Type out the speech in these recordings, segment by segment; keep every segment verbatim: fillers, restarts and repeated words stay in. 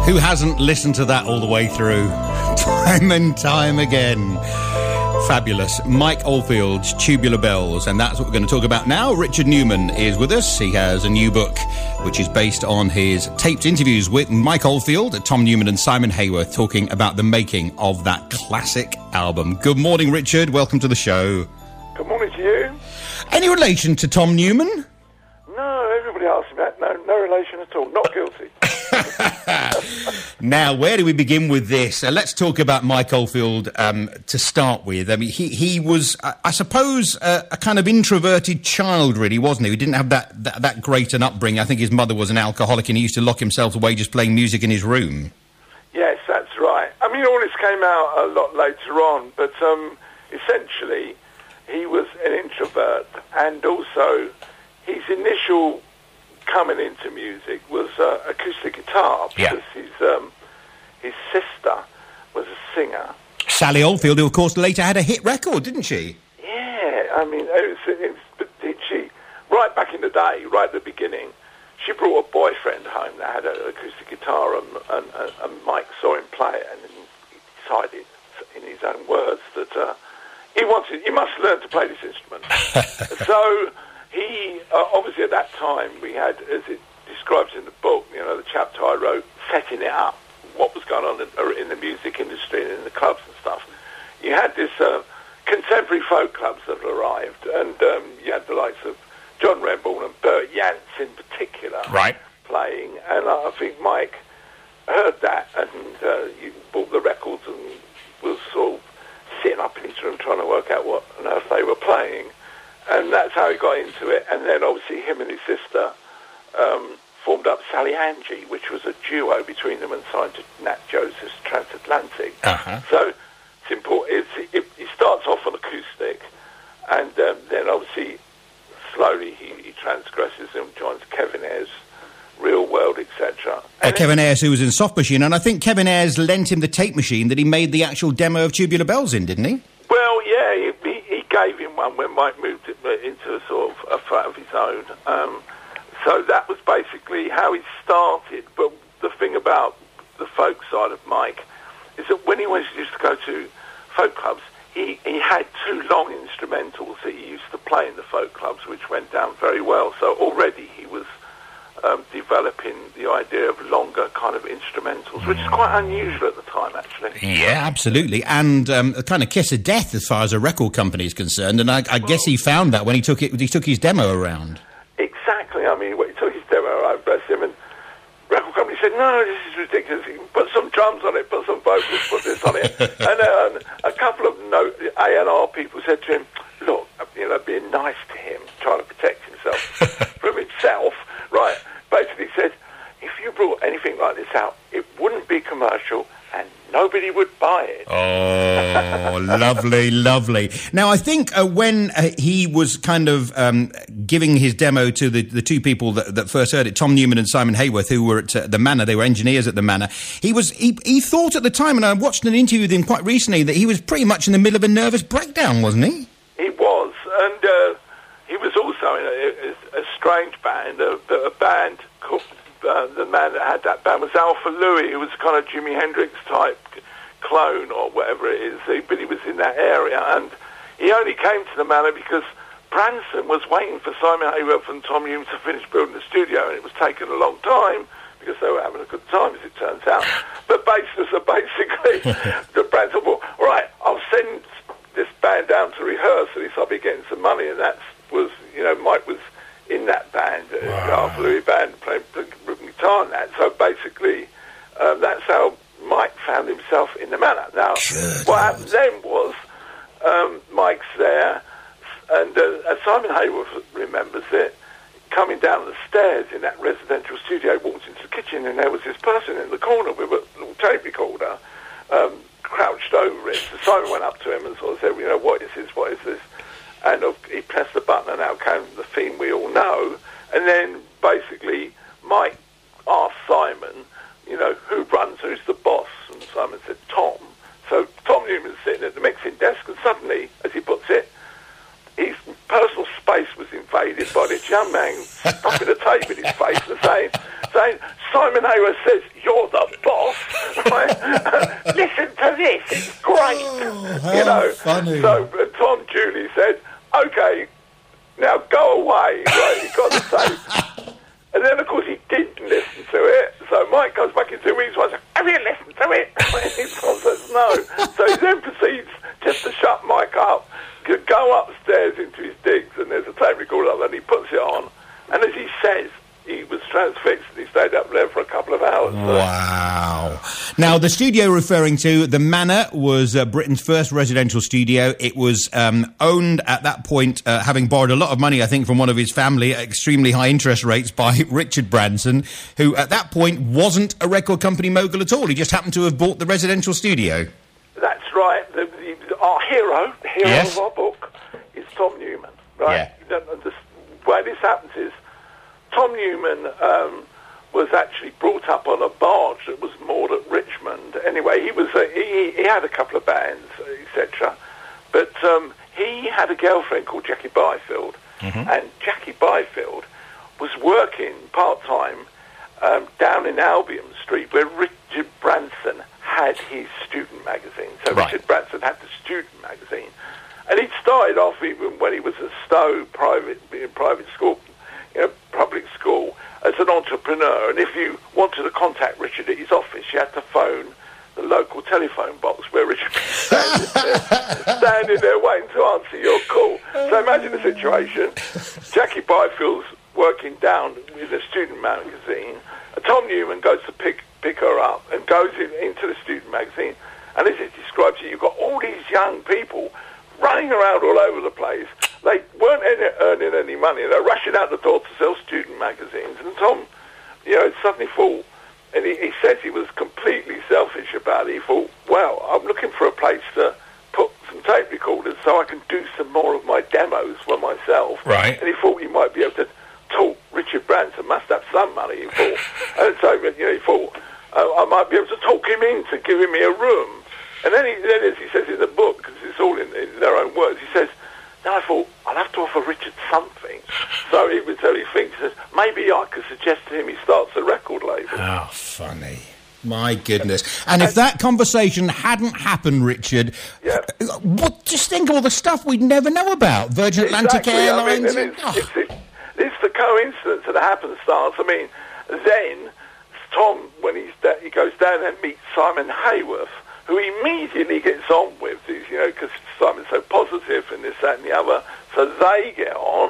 Who hasn't listened to that all the way through? Time and time again. Fabulous. Mike Oldfield's Tubular Bells, and that's what we're going to talk about now. Richard Newman is with us. He has a new book, which is based on his taped interviews with Mike Oldfield, Tom Newman and Simon Hayworth, talking about the making of that classic album. Good morning, Richard. Welcome to the show. Good morning to you. Any relation to Tom Newman? No, everybody asks me that. No, no relation at all. Not guilty. Now, where do we begin with this? Uh, let's talk about Mike Oldfield um, to start with. I mean, he, he was, uh, I suppose, uh, a kind of introverted child, really, wasn't he? He didn't have that, that, that great an upbringing. I think his mother was an alcoholic and he used to lock himself away just playing music in his room. Yes, that's right. I mean, all this came out a lot later on, but um, essentially he was an introvert, and also his initial coming into music was uh, acoustic guitar, because yeah. his um, his sister was a singer. Sally Oldfield, who of course later had a hit record, didn't she? Yeah, I mean, it was, it was, she right back in the day, right at the beginning, she brought a boyfriend home that had an acoustic guitar, and, and, and, and Mike saw him play it, and he decided, in his own words, that uh, he wanted, he must learn to play this instrument. So he, uh, obviously at that time, we had, as it describes in the book, you know, the chapter I wrote, setting it up, what was going on in, in the music industry and in the clubs and stuff. You had this uh, contemporary folk clubs that had arrived, and um, you had the likes of John Remble and Bert Yance in particular, right, playing, and uh, I think Mike heard that, and uh, you bought the records and was sort of sitting up in his room trying to work out what on earth they were playing. And that's how he got into it. And then obviously him and his sister um, formed up Sally Angie, which was a duo between them, and signed to Nat Joseph's Transatlantic. Uh-huh. So it's important. It's, it, it starts off on acoustic, and um, then obviously slowly he, he transgresses and joins Kevin Ayers, Real World, et cetera. Uh, Kevin Ayers, who was in Soft Machine, and I think Kevin Ayers lent him the tape machine that he made the actual demo of Tubular Bells in, didn't he? Well, yeah, he, he, he gave him one when Mike moved it into a sort of a flat of his own. Um, so that was basically how he started. But the thing about the folk side of Mike is that when he was used to go to folk clubs, he, he had two long instrumentals that he used to play in the folk clubs, which went down very well. So already he was Um, developing the idea of longer kind of instrumentals, which is quite unusual at the time, actually. Yeah, absolutely. And um, a kind of kiss of death as far as a record company is concerned. And I, I guess he found that when he took it, he took his demo around. Exactly. I mean, when he took his demo around, bless him, and record company said, "No, this is ridiculous. You can put some drums on it, put some vocals, put this on it." and uh, a couple of no, A and R people said to him, "Look, you know, being nice to him, trying to protect himself from himself." Right, basically said, if you brought anything like this out, it wouldn't be commercial and nobody would buy it. Oh, lovely, lovely. Now, I think uh, when uh, he was kind of um, giving his demo to the, the two people that, that first heard it, Tom Newman and Simon Hayworth, who were at uh, the Manor, they were engineers at the Manor, he was he, he thought at the time, and I watched an interview with him quite recently, that he was pretty much in the middle of a nervous breakdown, wasn't he? He was, and uh, he was also in a, a, a strange band, a, a band called, uh, the man that had that band was Alpha Louis, who was kind of Jimi Hendrix type clone or whatever it is, but he was in that area, and he only came to the Manor because Branson was waiting for Simon Hayworth and Tom Newman to finish building the studio, and it was taking a long time because they were having a good time, as it turns out. But basically, so basically the Branson thought, all right, I'll send this band down to rehearse, at least I'll be getting some money, and that's was, you know, Mike was in that band, wow. uh, Alpha Louis band, playing guitar and that. So basically, um, that's how Mike found himself in the Manor. Now, Good what happened then was um, Mike's there, and uh, as Simon Hayworth remembers it, coming down the stairs in that residential studio, walked into the kitchen, and there was this person in the corner with a little tape recorder, um, crouched over it. So Simon went up to him and sort of said, you know, what is this, what is this? And he pressed the button, and out came the theme we all know. And then basically Mike asked Simon, you know, who runs, who's the boss? And Simon said, Tom. So Tom Newman's sitting at the mixing desk, and suddenly, as he puts it, his personal space was invaded by this young man stuffing a tape in his face and saying, saying, Simon Hayworth says, you're the boss. Right? Listen to this, it's great. Oh, how you know, funny. So uh, Tom Dooley said, okay, now go away. Right? He got to say. And then, of course, he didn't listen to it. So Mike goes back in two weeks and says, have you listened to it? And Tom says, no. So he then proceeds just to shut Mike up, to go upstairs into his digs, and there's a tape recorder up, and he puts it on. And as he says, he was transfixed, and he stayed up there for a couple of hours. So. Wow. Now, the studio referring to, the Manor, was uh, Britain's first residential studio. It was um, owned at that point, uh, having borrowed a lot of money, I think, from one of his family at extremely high interest rates by Richard Branson, who at that point wasn't a record company mogul at all. He just happened to have bought the residential studio. That's right. The, the, our hero, the hero Yes. of our book, is Tom Newman. Right? Yeah. The, the way this happens is, Tom Newman um, was actually brought up on a barge that was moored at Richmond. Anyway, he was a, he, he had a couple of bands, et cetera. But um, he had a girlfriend called Jackie Byfield, mm-hmm. and Jackie Byfield was working part-time um, down in Albion Street, where Richard Branson had his student magazine. So right. Richard Branson had the student magazine. And he'd started off even when he was at Stowe private, private school, you know, public school, as an entrepreneur. And if you wanted to contact Richard at his office, you had to phone the local telephone box where Richard was standing there, standing there waiting to answer your call. So imagine the situation. Jackie Byfield's working down with a student magazine. And Tom Newman goes to pick pick her up and goes in, into the student magazine. And as it describes it, you've got all these young people running around all over the place. They weren't any, earning any money. They're rushing out the door to sell student magazines. And Tom, you know, suddenly thought, and he, he says he was completely selfish about it. He thought, well, I'm looking for a place to put some tape recorders so I can do some more of my demos for myself. Right. And he thought he might be able to talk Richard Branson, must have some money, he thought. And so, you know, he thought, uh, I might be able to talk him into giving me a room. And then, he, then as he says in the book, because it's all in, in their own words, he says, then I thought, I'll have to offer Richard something. So he would tell he thinks, he says, maybe I could suggest to him he starts a record label. Oh, funny. My goodness. And if that conversation hadn't happened, Richard, yeah. what, just think of all the stuff we'd never know about. Virgin Atlantic exactly. Airlines. I mean, it's, oh. it's, it's, it's the coincidence of the happenstance. I mean, then Tom, when he's da- he goes down and meets Simon Hayworth, who he immediately gets on with, you know, because Simon's so positive and this, that, and the other. So they get on.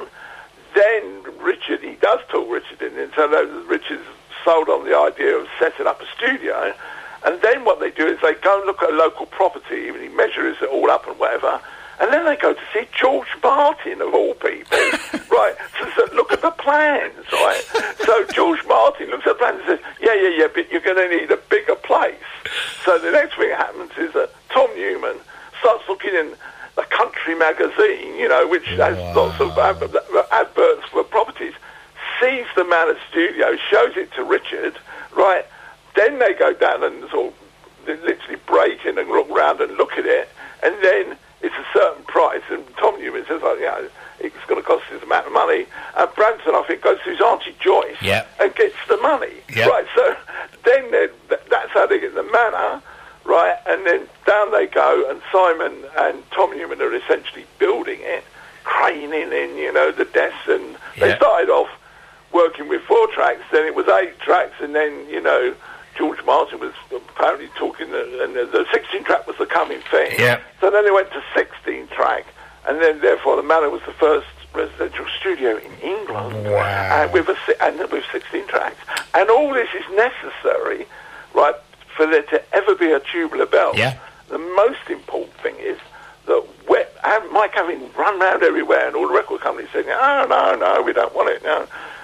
Then Richard, he does talk Richard in, and so Richard's sold on the idea of setting up a studio. And then what they do is they go and look at a local property, and he measures it all up and whatever. And then they go to see George Martin, of all people, right? So, so look at the plans, right? So George Martin looks at the plans and says, yeah, yeah, yeah, but you're going to need a bigger place. So the next thing that happens is that Tom Newman starts looking in the Country magazine, you know, which has wow. lots of ad- adverts for properties, sees the Manor studio, shows it to Richard, right? Then they go down and sort of literally break in and look round and look at it, and then it's a certain price, and Tom Newman says, oh, yeah, it's going to cost this amount of money. And Branson, I think, goes to his Auntie Joyce yep. and gets the money. Yep. Right, so then that's how they get the Manor, right? And then down they go, and Simon and Tom Newman are essentially building it, craning in, you know, the desks, and yep. they started off working with four tracks, then it was eight tracks, and then, you know, George Martin was apparently talking, and the sixteen track was the coming thing. Yeah. So then they went to sixteen track, and then therefore the Manor was the first residential studio in England. Wow. And with a and with sixteen tracks, and all this is necessary, right, for there to ever be a Tubular Bell. Yeah. The most important thing is that we're, Mike having run round everywhere, and all the record companies saying, "Oh no, no, we don't want it." No.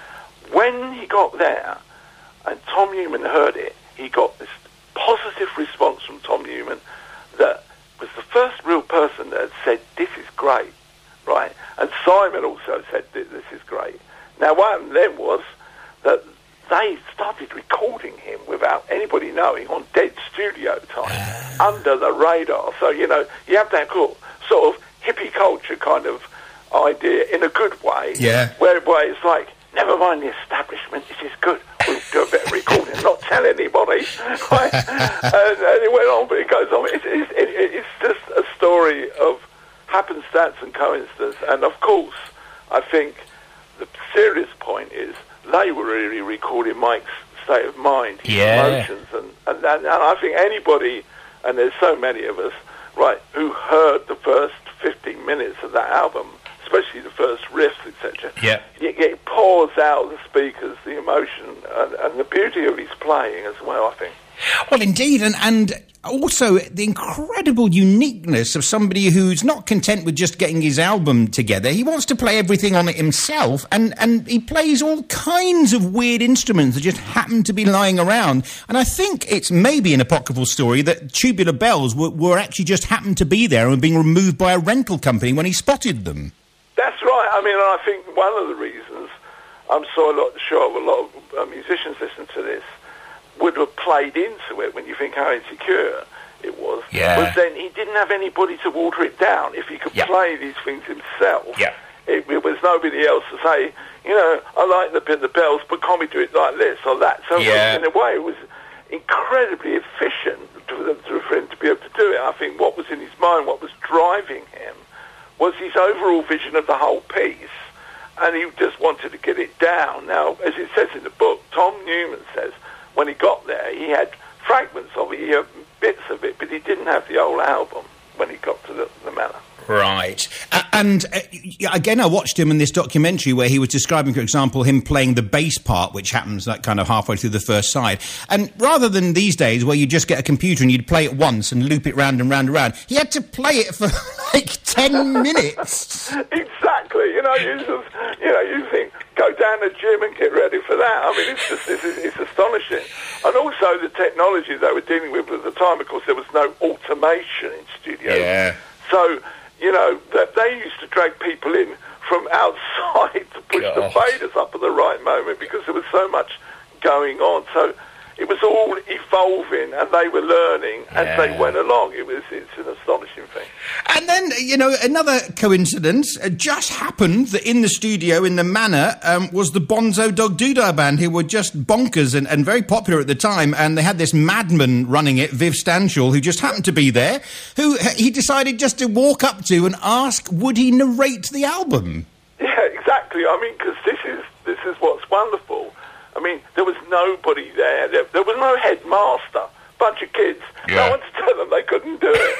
When he got there, and Tom Newman heard it, he got this positive response from Tom Newman that was the first real person that had said, this is great, right? And Simon also said, this is great. Now, what happened then was that they started recording him without anybody knowing on dead studio time, under the radar. So, you know, you have that cool, sort of hippie culture kind of idea in a good way, yeah. where, where it's like, never mind the establishment, this is good. We'll do a bit of recording, not tell anybody. Right? and, and it went on, but it goes on. It's, it's, it, it's just a story of happenstance and coincidence. And of course, I think the serious point is they were really recording Mike's state of mind, his yeah. emotions, and, and, and, and I think anybody, and there's so many of us, right, who heard the first fifteen minutes of that album, especially the first riffs, et cetera. Yeah. It, it pours out of the speakers, the emotion, and, and the beauty of his playing as well, I think. Well, indeed, and, and also the incredible uniqueness of somebody who's not content with just getting his album together. He wants to play everything on it himself, and, and he plays all kinds of weird instruments that just happen to be lying around. And I think it's maybe an apocryphal story that Tubular Bells were, were actually just happened to be there and being removed by a rental company when he spotted them. That's right. I mean, I think one of the reasons, I'm so a lot, sure a lot of uh, musicians listen to this, would have played into it when you think how insecure it was, yeah. was then he didn't have anybody to water it down. If he could yeah. play these things himself, yeah. it, it was nobody else to say, you know, I like the, the bells, but can't we do it like this or that? So yeah. in a way, it was incredibly efficient to, to, for him to be able to do it. I think what was in his mind, what was driving him, was his overall vision of the whole piece, and he just wanted to get it down. Now, as it says in the book, Tom Newman says, when he got there, he had fragments of it, he had bits of it, but he didn't have the whole album when he got to the, the Manor. Right. Uh, and uh, again, I watched him in this documentary where he was describing, for example, him playing the bass part, which happens like kind of halfway through the first side. And rather than these days where you just get a computer and you'd play it once and loop it round and round and round, he had to play it for like ten minutes. Exactly. You know, you just, you know, you think, go down the gym and get ready for that. I mean, it's just, it's, it's astonishing. And also the technology they were dealing with at the time, of course, there was no automation in studios. Yeah. So, you know, that they used to drag people in from outside to push God. the faders up at the right moment because there was so much going on. So it was all evolving, and they were learning as yeah. they went along. It was it's an astonishing thing. And then, you know, another coincidence uh, just happened that in the studio in the Manor um, was the Bonzo Dog Doodah Band, who were just bonkers and, and very popular at the time, and they had this madman running it, Viv Stanshall, who just happened to be there, who he decided just to walk up to and ask, would he narrate the album? Yeah, exactly. I mean, because this is, this is what's wonderful. I mean, there was nobody there. There, there was no headmaster. Bunch of kids. Yeah. No one to tell them they couldn't do it.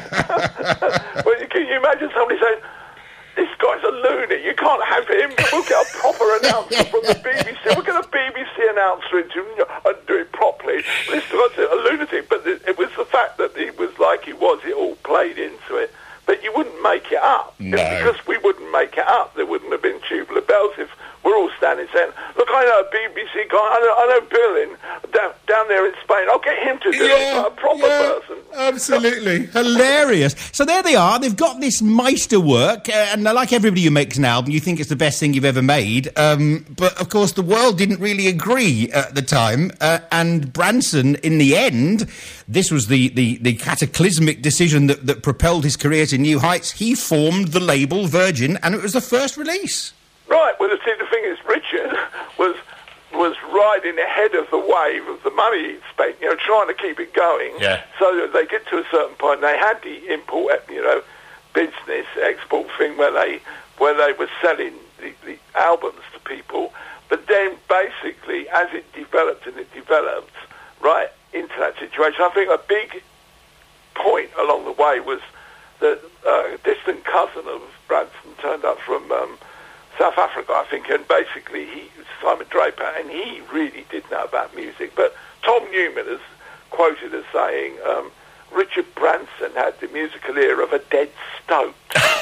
Well, you, can you imagine somebody saying, this guy's a loony, you can't have him. We'll get a proper announcer from the B B C. We'll get a B B C announcer in to and do it properly. This guy's a lunatic. But it, it was the fact that he was like he was. It all played into it. But you wouldn't make it up. No. It's because we wouldn't make it up. There wouldn't have been Tubular Bells if we're all standing saying, look, I know a B B C guy, I know, I know Bill in, down, down there in Spain, I'll get him to do yeah, it, like a proper yeah, person. Absolutely. Hilarious. So there they are, they've got this Meisterwork, uh, and like everybody who makes an album, you think it's the best thing you've ever made, um, but of course the world didn't really agree at the time, uh, and Branson, in the end, this was the, the, the cataclysmic decision that, that propelled his career to new heights. He formed the label Virgin, and it was the first release. Right, well, see, the thing is, Richard was was riding ahead of the wave of the money he'd spent, you know, trying to keep it going. Yeah. So that they get to a certain point, they had the import, you know, business, export thing where they where they were selling the, the albums to people. But then, basically, as it developed and it developed, right, into that situation, I think a big point along the way was that uh, a distant cousin of Branson turned up from Um, South Africa, I think, and basically he Simon Draper, and he really did know about music. But Tom Newman is quoted as saying, um, Richard Branson had the musical ear of a dead stoat.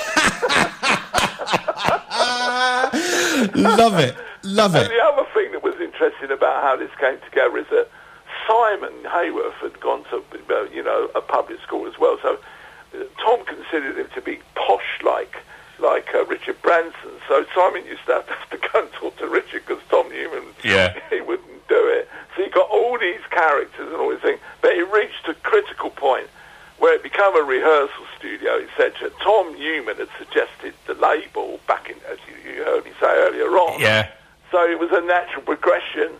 Love it, love it. And the other thing that was interesting about how this came together is that Simon Hayworth had gone to, you know, a public school as well, so uh, Tom considered him to be posh like like uh, Richard Branson. So Simon used to have, have to go and talk to Richard because Tom Newman, yeah. he wouldn't do it. So you got all these characters and all these things, but it reached a critical point where it became a rehearsal studio, et cetera. Tom Newman had suggested the label back in, as you, you heard me say earlier on. Yeah. So it was a natural progression,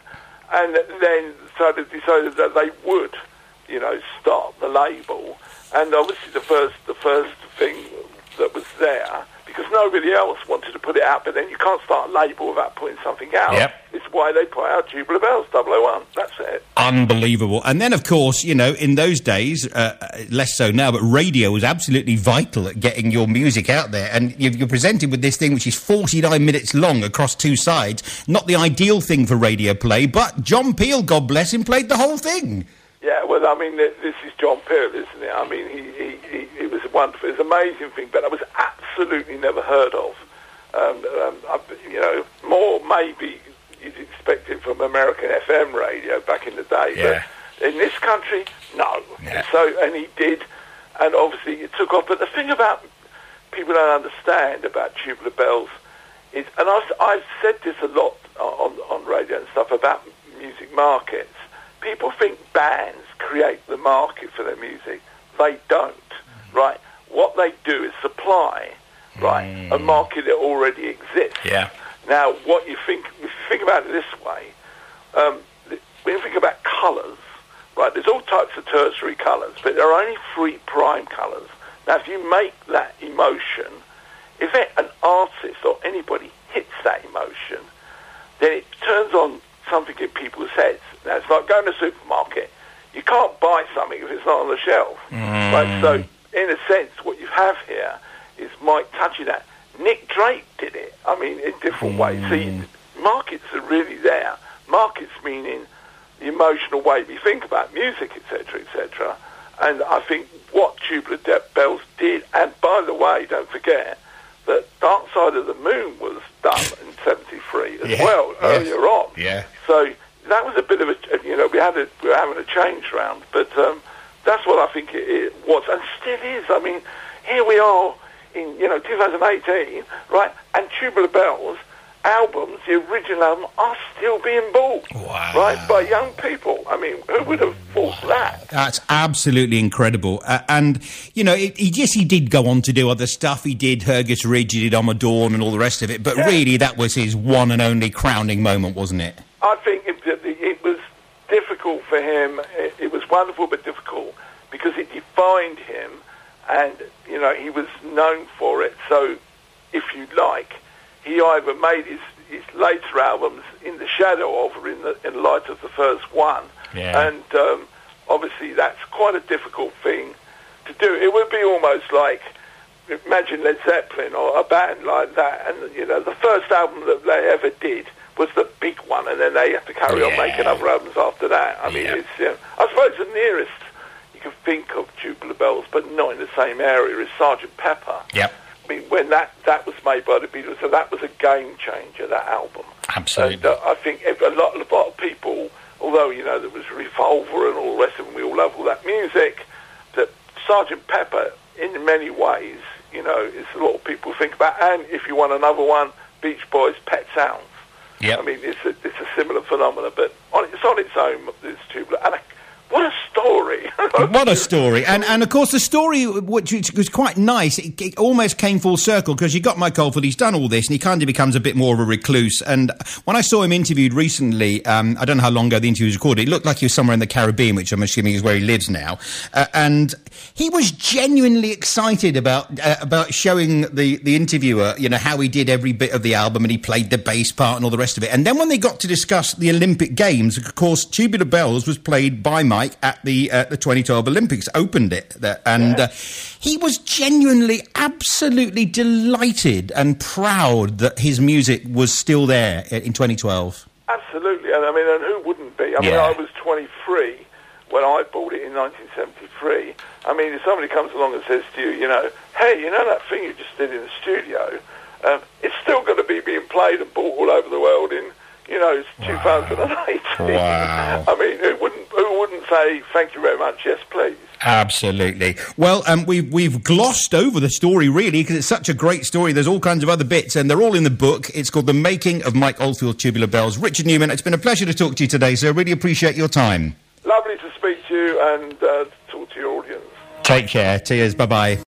and then sort of decided that they would, you know, start the label. And obviously the first the first thing that was there, because nobody else wanted to put it out, but then you can't start a label without putting something out. Yep. It's why they put out Tubular Bells, double oh one. That's it. Unbelievable. And then, of course, you know, in those days, uh, less so now, but radio was absolutely vital at getting your music out there. And you're, you're presented with this thing which is forty-nine minutes long across two sides. Not the ideal thing for radio play, but John Peel, God bless him, played the whole thing. Yeah, well, I mean, this is John Peel, isn't it? I mean, he, he, he, it was wonderful. It was an amazing thing, but I was absolutely never heard of. Um, um, I, you know, more maybe you'd expect it from American F M radio back in the day, yeah. but in this country, no. Yeah. So, and he did, and obviously it took off. But the thing about people don't understand about Tubular Bells is, and I've, I've said this a lot on, on radio and stuff about music markets. People think bands create the market for their music. They don't, right? What they do is supply, right, mm. a market that already exists. Yeah. Now, what you think, if you think about it this way, um, when you think about colours, right, there's all types of tertiary colours, but there are only three prime colours. Now, if you make that emotion, if it, an artist or anybody hits that emotion, then it turns on something in people's heads. Now, it's like going to a supermarket. You can't buy something if it's not on the shelf. Mm. Right? So, in a sense, what you have here is Mike touching that. Nick Drake did it, I mean, in different mm. ways. See, markets are really there. Markets meaning the emotional way we think about music, et cetera, et cetera. And I think what Tubular Bells did, and by the way, don't forget, that Dark Side of the Moon was done in seventy-three as yeah. well, yes. earlier on. Yeah. So that was a bit of a, you know, we had a, we were having a change round, but um, that's what I think it, it was, and still is. I mean, here we are in, you know, two thousand eighteen, right, and Tubular Bells albums, the original album, are still being bought, wow. right, by young people. I mean, who would have thought that? That's absolutely incredible. Uh, and, you know, it, he, yes, he did go on to do other stuff. He did Hergus Ridge, he did On the Dawn and all the rest of it, but yeah. really that was his one and only crowning moment, wasn't it? I think it, it, it was difficult for him. It, it was wonderful but difficult because it defined him, and, you know, he was known for it. So, if you like, he either made his, his later albums in the shadow of or in the in light of the first one. Yeah. And um, obviously that's quite a difficult thing to do. It would be almost like, imagine Led Zeppelin or a band like that, and, you know, the first album that they ever did was the big one, and then they have to carry yeah. on making other albums after that. I mean, yeah. it's, you know, I suppose the nearest you can think of Tubular Bells, but not in the same area, is Sergeant Pepper. Yep. I mean, when that, that was made by the Beatles, so that was a game changer, that album. Absolutely. And uh, I think a lot, a lot of people, although, you know, there was Revolver and all the rest of them, we all love all that music, that Sergeant Pepper, in many ways, you know, is a lot of people think about. And if you want another one, Beach Boys' Pet Sounds. Yep. I mean, it's a, it's a similar phenomenon, but on, it's on its own, this Tubular. And I, what a story! What a story! And and of course the story, which was quite nice, it, it almost came full circle because you got Mike Oldfield. He's done all this, and he kind of becomes a bit more of a recluse. And when I saw him interviewed recently, um, I don't know how long ago the interview was recorded. It looked like he was somewhere in the Caribbean, which I'm assuming is where he lives now. Uh, and he was genuinely excited about uh, about showing the the interviewer, you know, how he did every bit of the album, and he played the bass part and all the rest of it. And then when they got to discuss the Olympic Games, of course, Tubular Bells was played by Mike at the uh, the twenty twelve Olympics, opened it, and yeah. uh, he was genuinely, absolutely delighted and proud that his music was still there in twenty twelve. Absolutely, and I mean, and who wouldn't be? I mean, yeah. I was twenty-three when I bought it in nineteen seventy-three. I mean, if somebody comes along and says to you, you know, hey, you know that thing you just did in the studio, um, it's still going to be being played and bought all over the world in, you know, it's two thousand eighteen. Wow. I mean, who wouldn't, who wouldn't say, thank you very much, yes, please? Absolutely. Well, um, we've, we've glossed over the story, really, because it's such a great story. There's all kinds of other bits, and they're all in the book. It's called The Making of Mike Oldfield Tubular Bells. Richard Newman, it's been a pleasure to talk to you today, sir. Really appreciate your time. Lovely to speak to you and uh, talk to your audience. Take care. Cheers. Bye-bye.